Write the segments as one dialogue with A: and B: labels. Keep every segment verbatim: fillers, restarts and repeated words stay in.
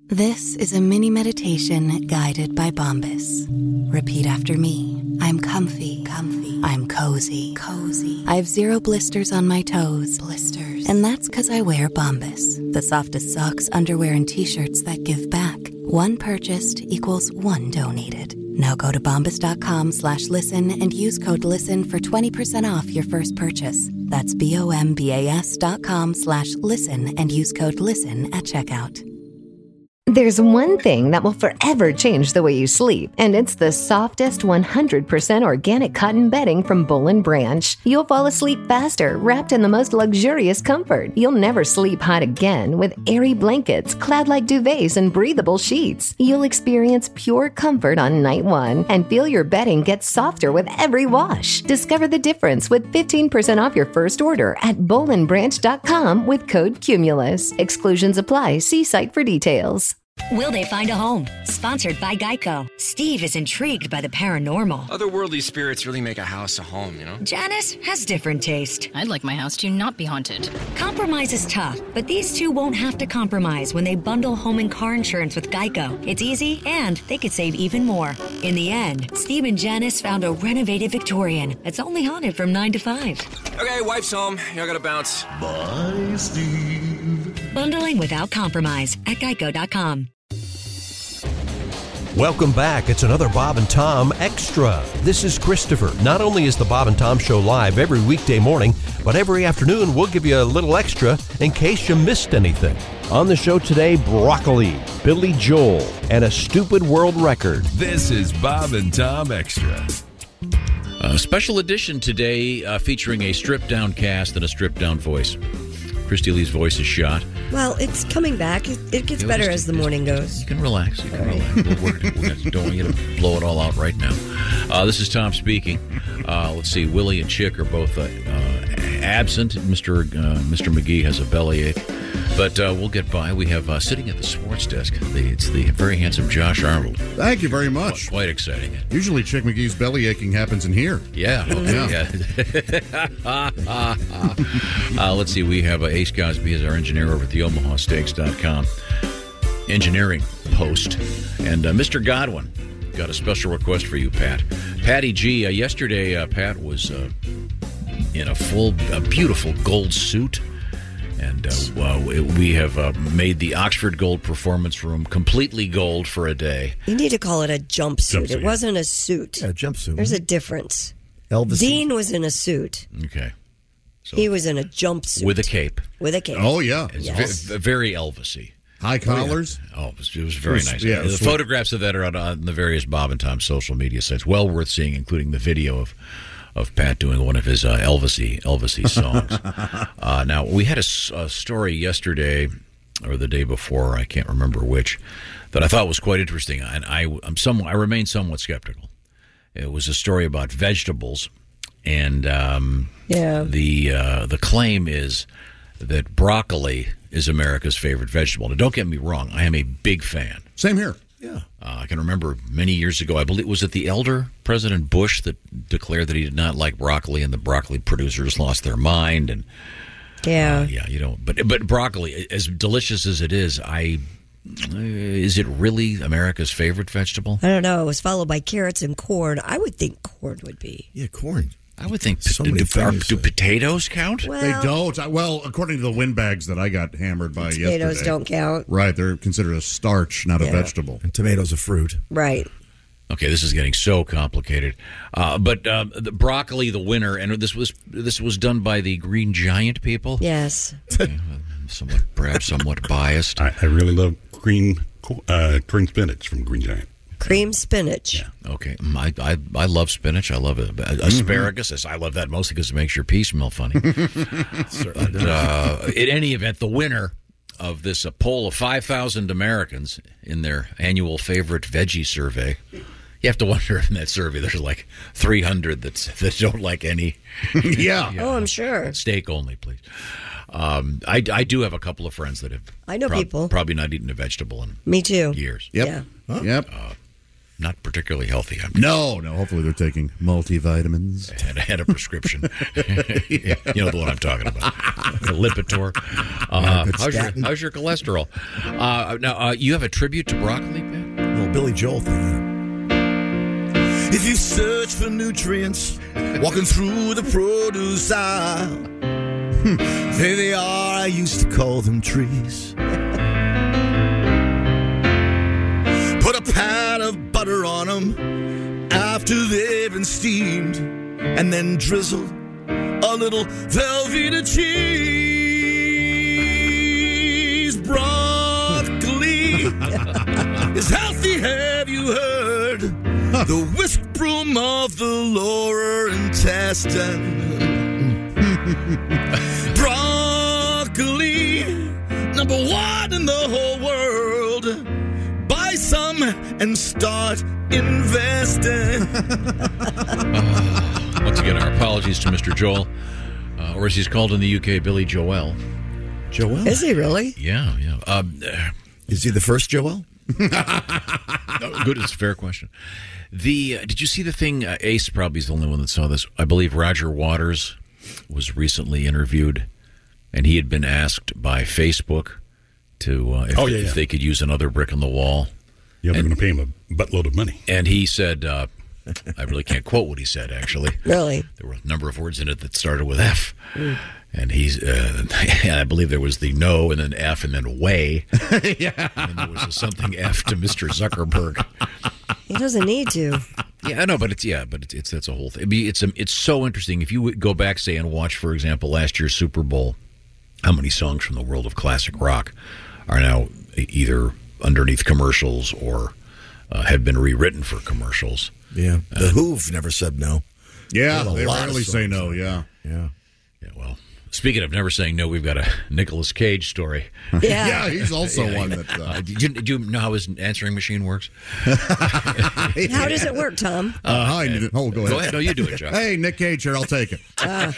A: This is a mini meditation guided by Bombas. Repeat after me. I'm comfy, comfy. I'm cozy, cozy. I have zero blisters on my toes, blisters. And that's because I wear Bombas, the softest socks, underwear, and T-shirts that give back. One purchased equals one donated. Now go to bombas.com slash listen and use code LISTEN for twenty percent off your first purchase. That's B-O-M-B-A-S dot com slash listen and use code LISTEN at checkout.
B: There's one thing that will forever change the way you sleep, and it's the softest one hundred percent organic cotton bedding from Boll and Branch. You'll fall asleep faster, wrapped in the most luxurious comfort. You'll never sleep hot again with airy blankets, cloud-like duvets, and breathable sheets. You'll experience pure comfort on night one and feel your bedding get softer with every wash. Discover the difference with fifteen percent off your first order at boll and branch dot com with code Cumulus. Exclusions apply. See site for details.
C: Will they find a home? Sponsored by Geico. Steve is intrigued by the paranormal.
D: Otherworldly spirits really make a house a home, you know?
C: Janice has different taste.
E: I'd like my house to not be haunted.
C: Compromise is tough, but these two won't have to compromise when they bundle home and car insurance with Geico. It's easy, and they could save even more. In the end, Steve and Janice found a renovated Victorian that's only haunted from nine to five.
D: Okay, wife's home. Y'all gotta bounce.
F: Bye, Steve.
C: Bundling without compromise at geico dot com.
G: Welcome back. It's another Bob and Tom Extra. This is Christopher. Not only is the Bob and Tom Show live every weekday morning, but every afternoon we'll give you a little extra in case you missed anything. On the show today, broccoli, Billy Joel, and a stupid world record.
H: This is Bob and Tom Extra.
I: A special edition today uh, featuring a stripped-down cast and a stripped-down voice. Christy Lee's voice is shot.
J: Well, it's coming back. It, it gets
I: It
J: better
I: was-
J: as the morning goes.
I: You can relax. You can
J: All right.
I: relax. We'll work, we're gonna, don't want you to blow it all out right now. Uh, this is Tom speaking. Uh, let's see. Willie and Chick are both uh, uh, absent. Mister Uh, Mister McGee has a bellyache. But uh, we'll get by. We have uh, sitting at the sports desk, the, it's the very handsome Josh Arnold.
K: Thank you very much.
I: Quite exciting.
K: Usually Chick McGee's belly aching happens in here.
I: Yeah. Okay. Yeah. uh, let's see. We have uh, Ace Cosby as our engineer over at the Omaha Steaks dot com engineering post. And uh, Mister Godwin got a special request for you, Pat. Patty G. Uh, yesterday, uh, Pat was uh, in a full, a beautiful gold suit. And uh, uh, we have uh, made the Oxford Gold Performance Room completely gold for a day.
J: You need to call it a jumpsuit.
I: Jumpsuit.
J: It wasn't a suit.
L: A jumpsuit.
J: There's a difference.
L: Elvis.
J: Dean was in a suit.
I: Okay.
J: He was in a jumpsuit.
I: With a cape.
J: With a cape.
K: Oh, yeah.
I: It's
J: Yes.
I: ve- very Elvis-y.
K: High collars.
I: Oh, yeah. oh it, was, it was very
K: It was-
I: nice.
K: yeah, it
I: the
K: was
I: photographs of that are on, on the various Bob and Tom social media sites. Well worth seeing, including the video of of Pat doing one of his uh, Elvis-y, Elvis-y songs. uh, now, we had a, s- a story yesterday or the day before, I can't remember which, that I thought was quite interesting, and I, I'm somewhat, I remain somewhat skeptical. It was a story about vegetables, and um,
J: yeah.
I: the uh, the claim is that broccoli is America's favorite vegetable. Now, don't get me wrong, I am a big fan.
K: Same here.
L: Yeah.
I: Uh, I can remember many years ago, I believe, was it the elder President Bush that declared that he did not like broccoli, and the broccoli producers lost their mind. And
J: Yeah.
I: uh, yeah, you know, but but broccoli, as delicious as it is, I uh, is it really America's favorite vegetable?
J: I don't know. It was followed by carrots and corn. I would think corn would be.
L: Yeah, corn.
I: I would think.
L: So
I: do,
L: many
I: do, are-
L: things.
I: do potatoes count?
J: Well,
K: They don't. I- Well, according to the windbags that I got hammered by
J: Potatoes
K: yesterday.
J: don't count.
K: Right. They're considered a starch, not
J: Yeah.
K: a vegetable.
L: And tomatoes a fruit.
J: Right.
I: Okay, this is getting so complicated. Uh, but uh, the broccoli, the winner, and this was this was done by the Green Giant people.
J: Yes.
I: Okay, somewhat, perhaps somewhat biased.
M: I, I really love green uh, green spinach from Green Giant.
J: Cream spinach.
I: Yeah. Okay. Mm, I, I I love spinach. I love it. Asparagus. I love that mostly because it makes your pee smell funny. But, uh, in any event, the winner of this uh, poll of five thousand Americans in their annual favorite veggie survey. You have to wonder in that survey, there's like three hundred that's, that don't like any.
K: Yeah.
J: Oh, I'm sure.
I: Steak only, please. Um, I, I do have a couple of friends that have.
J: I know
I: prob-
J: people.
I: Probably not eaten a vegetable in
J: Me too.
I: years.
K: Yep.
J: Yeah.
K: Yep.
I: Uh, not particularly healthy. I'm
K: No, no. Hopefully they're taking multivitamins.
I: and I had a prescription. You know the one I'm talking about. The Lipitor. Uh, how's, your, how's your cholesterol? Uh, now, uh, you have a tribute to broccoli, Pat?
L: Well, Billy Joel thing. If you search for nutrients, walking through the produce aisle, there they are, I used to call them trees. Put a pat of butter on them after they've been steamed, and then drizzle a little Velveeta cheese. Broccoli is healthy, have you heard? The whisk broom of the lower intestine. Broccoli, number one in the whole world. Buy some and start investing.
I: uh, once again, our apologies to Mister Joel, uh, or as he's called in the U K, Billy Joel.
J: Joel? Is he really?
I: Yeah, yeah. Um, uh,
L: Is he the first Joel?
I: No, good, it's a fair question. The uh, did you see the thing? Uh, Ace probably is the only one that saw this. I believe Roger Waters was recently interviewed, and he had been asked by Facebook to uh, if,
M: oh, yeah,
I: if
M: yeah.
I: they could use another brick on the wall.
M: Yeah, they're going to pay him a buttload of money.
I: And he said, uh, I really can't quote what he said, actually.
J: Really?
I: There were a number of words in it that started with F. Mm. And he's, uh, and I believe there was the no, and then F, and then way. Yeah. And there was a something F to Mister Zuckerberg.
J: He doesn't need to.
I: Yeah, I know, but it's yeah, but it's it's that's a whole thing. I mean, it's um, it's so interesting if you would go back, say, and watch, for example, last year's Super Bowl. How many songs from the world of classic rock are now either underneath commercials or uh, have been rewritten for commercials?
L: Yeah, the
I: uh,
L: Who've never said no.
K: Yeah, they rarely say no. Yeah,
L: yeah,
I: yeah. Well, speaking of never saying no, we've got a Nicolas Cage story.
J: Yeah,
K: yeah, he's also
I: yeah,
K: one
I: yeah.
K: that. Uh,
I: uh, do, you, do you know how his answering machine works?
J: How does it work, Tom?
K: Uh, hi, uh, oh, go ahead.
I: Go ahead. No, you do it, Chuck.
K: Hey, Nick Cage here. I'll take it.
J: Uh.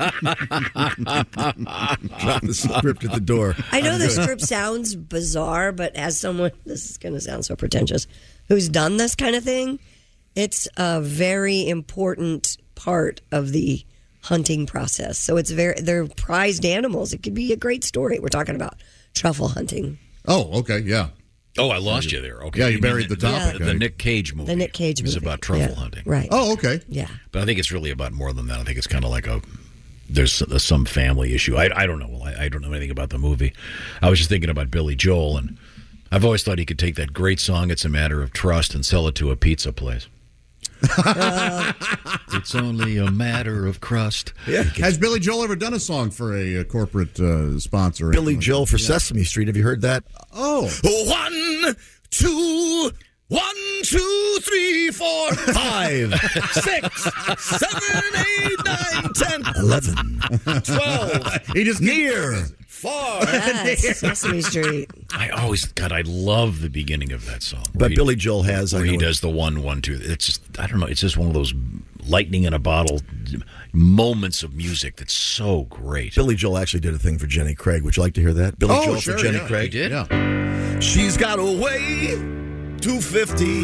L: Drop the script at the door.
J: I know the script sounds bizarre, but as someone, this is going to sound so pretentious, who's done this kind of thing, it's a very important part of the hunting process. So it's very, they're prized animals. It could be a great story. We're talking about truffle hunting.
K: Oh, okay, yeah.
I: Oh, I lost you there. Okay,
K: yeah, you,
I: you
K: buried
I: the,
K: the topic.
I: The, the Nick Cage movie.
J: The Nick Cage movie
I: is about truffle
J: yeah.
I: hunting.
J: Right.
K: Oh, okay.
J: Yeah.
I: But I think it's really about more than that. I think it's kind of like a there's, there's some family issue. I, I don't know. I, I don't know anything about the movie. I was just thinking about Billy Joel, and I've always thought he could take that great song, It's a Matter of Trust, and sell it to a pizza place. uh, it's only a matter of crust.
K: Yeah. Has Billy Joel ever done a song for a, a corporate uh, sponsor?
L: Billy Joel for yeah. Sesame Street. Have you heard that?
K: Oh.
L: One, two, one, two, three, four, five, six, seven, eight, nine, ten, eleven, twelve.
K: He just
L: near.
J: Far. Yes, Sesame Street.
I: I always, God, I love the beginning of that song.
L: But
I: he,
L: Billy Joel has,
I: where
L: I know
I: he does the one, one, two. It's just, I don't know. It's just one of those lightning in a bottle moments of music that's so great.
L: Billy Joel actually did a thing for Jenny Craig. Would you like to hear that? Billy
K: oh,
L: Joel
K: sure,
L: for Jenny
K: yeah.
L: Craig.
I: He did?
K: Yeah.
L: She's got a way two fifty.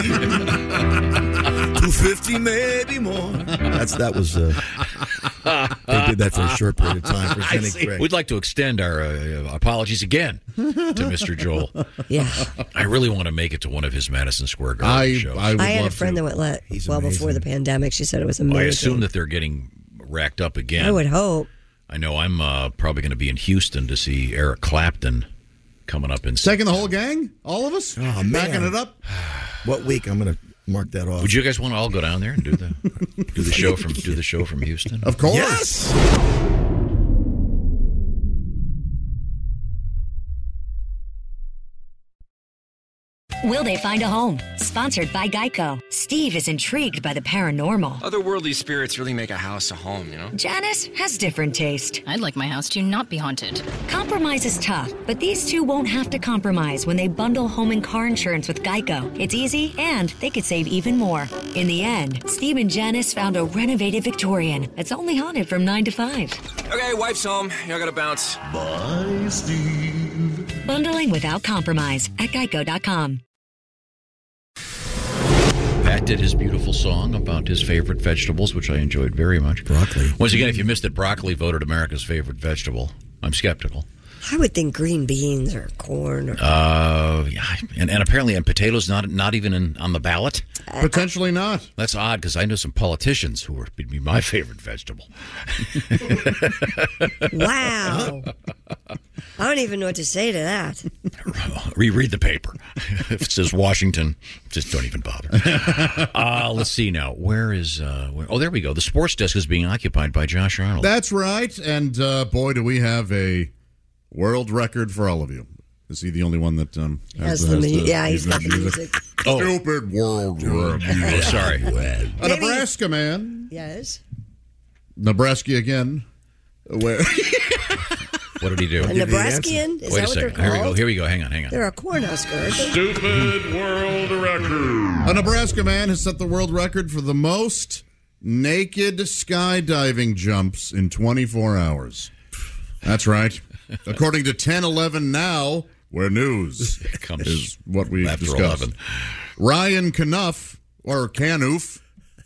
L: two fifty, maybe more. That's that was. Uh, they did that for a short period of time for Jenny Craig.
I: We'd like to extend our uh, apologies again to Mister Joel.
J: Yeah,
I: I really want to make it to one of his Madison Square Garden
K: I,
I: shows.
K: I, would
J: I had
K: love
J: a friend
K: to.
J: that went let
L: He's
J: well
L: amazing.
J: before the pandemic. She said it was amazing.
I: Well, I assume that they're getting racked up again.
J: I would hope.
I: I know I'm uh, probably going to be in Houston to see Eric Clapton coming up in.
K: Taking the whole gang, all of us,
L: oh, man.
K: backing it up.
L: What week? I'm going to mark that off.
I: Would you guys want to all go down there and do the do the show from do the show from Houston?
K: Of course.
L: Yes.
C: Will they find a home? Sponsored by Geico. Steve is intrigued by the paranormal.
D: Otherworldly spirits really make a house a home, you know?
C: Janice has different taste.
E: I'd like my house to not be haunted.
C: Compromise is tough, but these two won't have to compromise when they bundle home and car insurance with Geico. It's easy, and they could save even more. In the end, Steve and Janice found a renovated Victorian that's only haunted from nine to five.
D: Okay, wife's home. I gotta bounce.
F: Bye, Steve.
C: Bundling without compromise at geico dot com.
I: Pratt did his beautiful song about his favorite vegetables, which I enjoyed very much.
L: Broccoli.
I: Once again, if you missed it, broccoli voted America's favorite vegetable. I'm skeptical.
J: I would think green beans or corn. Or...
I: Uh, yeah, and, and apparently, and potatoes not not even in, on the ballot.
K: Potentially not.
I: That's odd because I know some politicians who would be my favorite vegetable.
J: Wow. I don't even know what to say to that.
I: Reread the paper. If it says Washington, just don't even bother. Uh, let's see now. Where is... Uh, where, oh, there we go. The sports desk is being occupied by Josh Arnold.
K: That's right. And uh, boy, do we have a world record for all of you. Is he the only one that um, has,
J: has
K: the,
J: the,
K: has the,
J: yeah, he's got the music.
I: Oh.
K: Stupid world record.
I: Oh, sorry.
K: A Nebraska man.
J: Yes.
K: Nebraska again. Where?
I: What did he do?
J: A Nebraskian? Is
I: Wait
J: that
I: a
J: what they're
I: second. Here we go.
J: called?
I: Here we go. Hang on. Hang on.
J: They're a Cornhusker.
F: Stupid world record.
K: A Nebraska man has set the world record for the most naked skydiving jumps in twenty-four hours. That's right. According to ten eleven Now, where news
I: Comes
K: is what we
I: after
K: discussed.
I: eleven.
K: Ryan Knuff, or Canoof,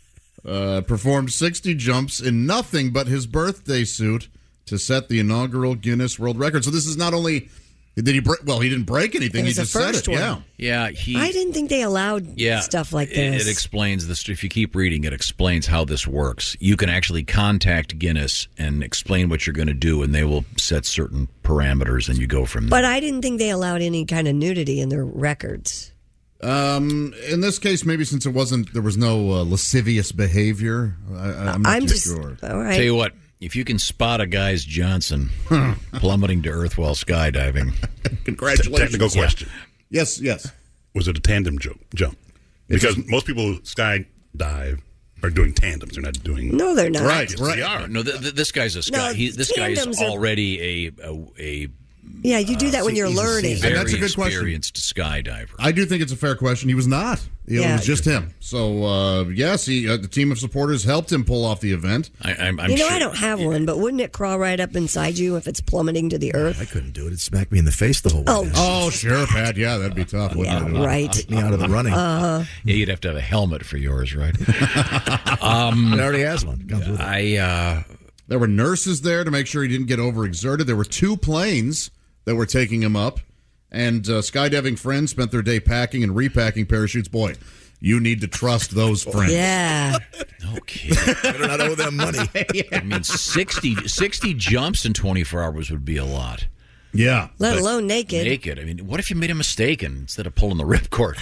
K: uh, performed sixty jumps in nothing but his birthday suit to set the inaugural Guinness World Record. So this is not only... Did he break? Well, he didn't break anything.
J: It
K: He
J: was the
K: just said
J: first
K: it.
J: one.
K: Yeah.
I: Yeah, he...
J: I didn't think they allowed
I: yeah,
J: stuff like
I: it-
J: this.
I: It explains this. If you keep reading, it explains how this works. You can actually contact Guinness and explain what you're going to do, and they will set certain parameters, and you go from there.
J: But I didn't think they allowed any kind of nudity in their records.
K: Um, in this case, maybe since it wasn't, there was no uh, lascivious behavior. I, I'm not
J: I'm
K: too
J: just
K: sure.
J: all right.
I: Tell you what, if you can spot a guy's Johnson plummeting to earth while skydiving,
K: Congratulations.
M: Technical question.
K: Yes, yes.
M: Was it a tandem jump? jump? Because most people who skydive are doing tandems. They're not doing...
J: No, they're not.
K: Right,
M: Yes,
K: right.
M: they are.
I: no, th- th- this guy's a sky.
J: No,
I: he, this guy is
J: tandems are-
I: already a a, a
J: Yeah, you do that when you're
K: he's a
J: learning.
K: seasoned-
I: very
K: And that's a good question.
I: experienced skydiver.
K: I do think it's a fair question. He was not. It
J: Yeah.
K: was just him. So, uh, yes, he, uh, the team of supporters helped him pull off the event.
I: I, I'm, I'm
J: You know,
I: sure.
J: I don't have one, but wouldn't it crawl right up inside you if it's plummeting to the earth?
L: I couldn't do it. It smacked me in the face the whole way.
J: Oh,
L: down.
K: Oh, sure, Pat. Yeah, that'd be tough, wouldn't it?
J: right.
L: Take me out of the running.
J: Uh,
I: Yeah, you'd have to have a helmet for yours, right?
L: It
I: um,
L: already has one. Comes with it.
I: I uh,
K: There were nurses there to make sure he didn't get overexerted. There were two planes that were taking him up. And uh, skydiving friends spent their day packing and repacking parachutes. Boy, you need to trust those friends.
J: yeah.
I: no kidding.
L: Better not owe them money.
I: I mean, sixty, sixty jumps in twenty-four hours would be a lot.
K: Yeah.
J: Let
I: But
J: alone naked.
I: Naked. I mean, what if you made a mistake and instead of pulling the ripcord?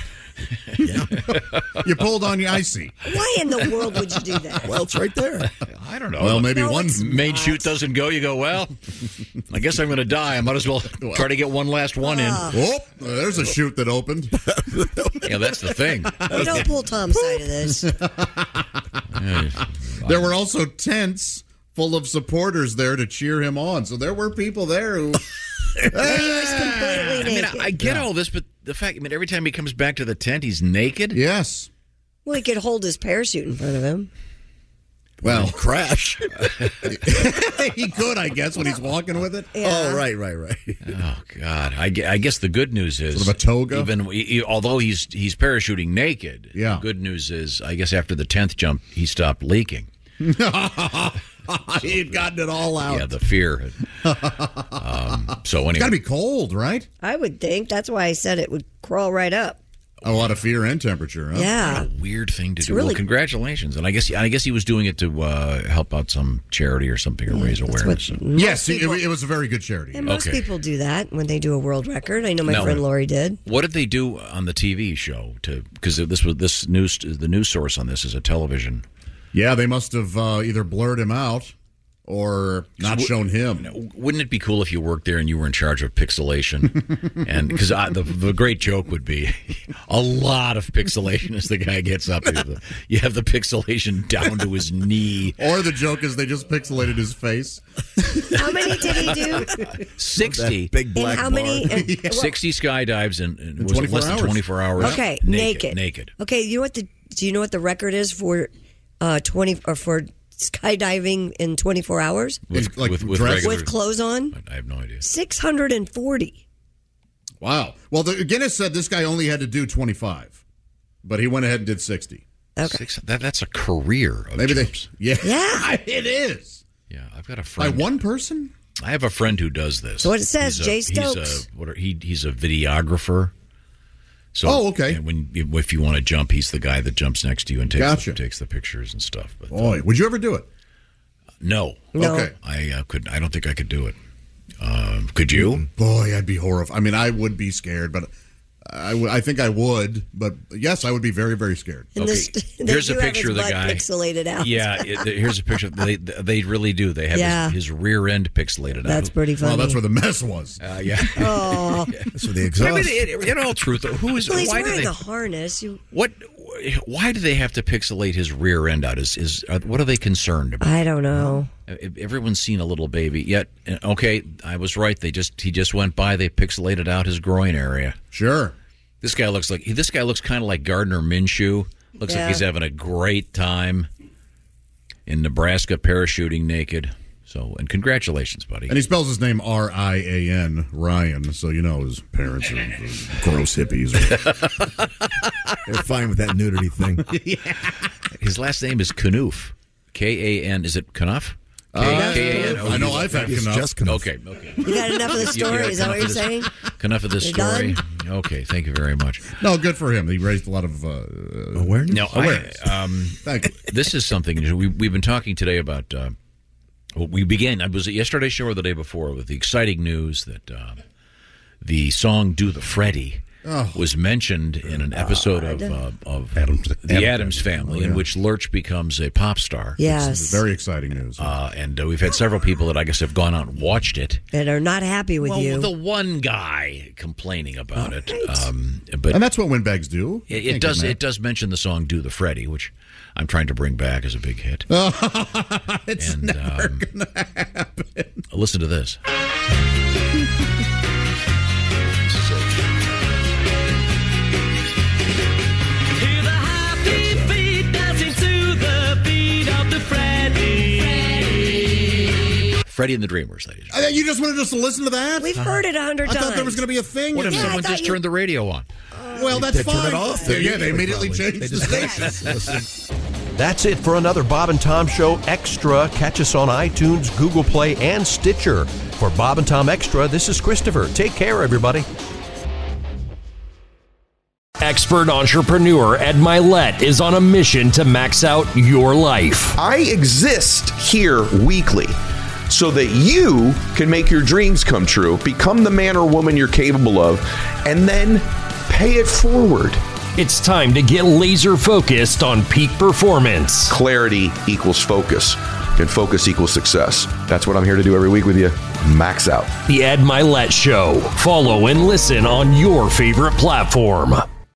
K: You pulled on your icy.
J: Why in the world would you do that?
L: Well, it's right there.
I: I don't know.
K: Well, maybe
J: No,
K: one.
J: it's
I: main
J: not.
I: chute doesn't go. You go, well, I guess I'm going to die. I might as well try to get one last one in.
K: Oh, there's a chute that opened.
I: Yeah, that's the thing.
J: You don't pull Tom's side of this.
K: There were also tents full of supporters there to cheer him on. So there were people there who.
J: He was completely
I: I mean,
J: naked.
I: I, I get all this, but the fact, I mean, every time he comes back to the tent, he's naked.
K: Yes.
J: Well, he could hold his parachute in front of him.
K: Well,
L: Crash.
K: he could, I guess, when he's walking with it.
J: Yeah.
L: Oh, right, right, right.
I: Oh God! I, gue- I guess the good news is
K: Sort of a toga?
I: Even he, he- although he's he's parachuting naked.
K: Yeah.
I: The good news is, I guess after the tenth jump, he stopped leaking.
K: He had gotten it all out.
I: Yeah, the fear. um, so
K: It's
I: anyway,
K: got to be cold, right?
J: I would think. That's why I said it would crawl right up.
K: A lot of fear and temperature, huh?
J: Yeah.
I: What a weird thing to
J: It's
I: do.
J: really-
I: Well, congratulations, and I guess I guess he was doing it to uh, help out some charity or something or raise
J: That's
I: awareness.
J: what
I: So-
J: most
K: Yes, it,
J: people-
K: it was a very good charity.
J: And most
I: Okay.
J: people do that when they do a world record. I know my
I: No.
J: friend Lori did.
I: What did they do on the T V show to? Because this was this news. The news source on this is a television.
K: Yeah, they must have uh, either blurred him out or not
I: w-
K: shown him.
I: Wouldn't it be cool if you worked there and you were in charge of pixelation? And because the the great joke would be a lot of pixelation as the guy gets up. You have the, you have the pixelation down to his knee.
K: Or the joke is they just pixelated his face.
J: How many did he do?
I: Sixty.
L: That big
J: And
L: black
J: how
L: bar.
J: many? And, well,
I: Sixty skydives in, in, was it
K: twenty-four
I: less than
K: hours.
I: twenty-four hours.
J: okay,
I: naked.
J: naked.
I: Naked.
J: Okay, you know what the? Do you know what the record is for uh, twenty or for skydiving in twenty-four hours
I: With,
K: Like
I: with, with
K: dress-
I: regular.
J: with clothes on?
I: I have no idea.
J: Six hundred and forty.
K: Wow. Well, the, Guinness said this guy only had to do twenty-five, but he went ahead and did sixty.
J: Okay.
I: Six, that, that's a career of
K: Maybe
I: jumps.
K: they. Yeah.
J: Yeah.
K: It is.
I: Yeah, I've got a friend.
K: By one person?
I: I have a friend who does this.
J: So what it says,
I: He's a-
J: Jay Stokes.
I: He's a, what are, he, he's a videographer. So
K: Oh, okay.
I: and when if you want to jump, he's the guy that jumps next to you and takes
K: Gotcha.
I: the, takes the pictures and stuff. But
K: Boy, would you ever do it?
I: no,
J: No.
K: Okay.
I: I uh, could. I don't think I could do it. Um, could you?
K: Boy, I'd be horrified. I mean, I would be scared, but I, w- I think I would. But yes, I would be very, very scared.
J: And
I: Okay,
J: this, they
I: here's a
J: do have
I: picture
J: his
I: of the
J: butt
I: guy.
J: pixelated out.
I: Yeah, it, here's a picture. They they really do. They have
J: Yeah.
I: his, his rear end pixelated out.
J: That's pretty funny.
K: Well, that's where the mess was.
I: Uh, yeah.
J: Oh.
L: That's what the
I: I
L: exhaust.
I: mean, it, in all truth, though, who is?
J: Well, he's
I: why do
J: wearing
I: they?
J: a harness. You,
I: What? Why do they have to pixelate his rear end out? Is is are, what are they concerned about?
J: I don't know.
I: Everyone's seen a little baby. Yet, okay, I was right. They just he just went by. They pixelated out his groin area.
K: Sure.
I: This guy looks like this guy looks kind of like Gardner Minshew. Looks
J: Yeah.
I: like he's having a great time in Nebraska parachuting naked. So, and congratulations, buddy.
K: And he spells his name R I A N, Ryan, so you know his parents are gross hippies.
L: They're fine with that nudity thing.
I: His last name is Knuff. K A N. Is it Knuff? K-
K: Uh,
I: K A N.
K: I know I've had
L: It's
K: Knuff.
L: just Knuff.
I: Okay, okay.
J: You got enough of the story? Is that what you're saying?
I: Enough of this
J: You're
I: story.
J: done?
I: Okay, thank you very much.
K: No, good for him. He raised a lot of uh,
L: Awareness?
I: No,
K: awareness.
I: I, um,
K: Thank you.
I: this is something we, we've been talking today about. Uh, well, we began. I was at yesterday's show or the day before with the exciting news that uh, the song "Do the Freddy"
K: Oh.
I: was mentioned in an episode of uh, of
M: Adams-
I: the
M: Adams
I: Adams Family,
K: Oh, yeah.
I: in which Lurch becomes a pop star.
J: Yes.
K: Very exciting news.
I: Uh, and uh, we've had several people that I guess have gone out and watched it.
J: That are not happy with
I: well,
J: you.
I: the one guy complaining about it,
J: Right.
I: um, but
K: and that's what windbags do.
I: It,
K: Thank
I: it
K: you,
I: does.
K: Matt.
I: It does mention the song "Do the Freddy," which I'm trying to bring back as a big hit.
K: It's
I: And,
K: never
I: um,
K: gonna happen.
I: Listen to this. Freddie and the Dreamers, ladies.
K: Uh, You just wanted us to listen to that?
J: We've heard it a hundred
K: I
J: times.
K: thought there was going to be a thing.
I: What if
J: Yeah, I
I: someone
J: thought
I: just
J: you-
I: turned the radio on?
K: Well, that's
L: They turn
K: fine.
L: it off.
K: Yeah, yeah, they
L: They
K: immediately
L: probably-
K: changed
L: they
K: the
L: just-
K: station.
G: That's it for another Bob and Tom Show Extra. Catch us on iTunes, Google Play, and Stitcher. For Bob and Tom Extra, this is Christopher. Take care, everybody.
N: Expert entrepreneur Ed Milet is on a mission to max out your life.
O: I exist here weekly so that you can make your dreams come true, become the man or woman you're capable of, and then pay it forward.
N: It's time to get laser focused on peak performance.
O: Clarity equals focus, and focus equals success. That's what I'm here to do every week with you. Max out.
N: The Ed Milet Show. Follow and listen on your favorite platform.